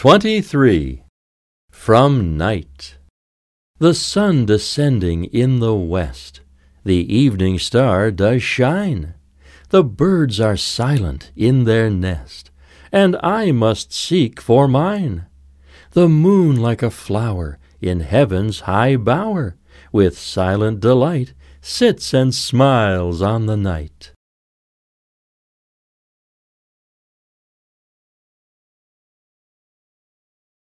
23. From Night. The sun descending in the west, the evening star does shine. The birds are silent in their nest, and I must seek for mine. The moon like a flower in heaven's high bower, with silent delight, sits and smiles on the night.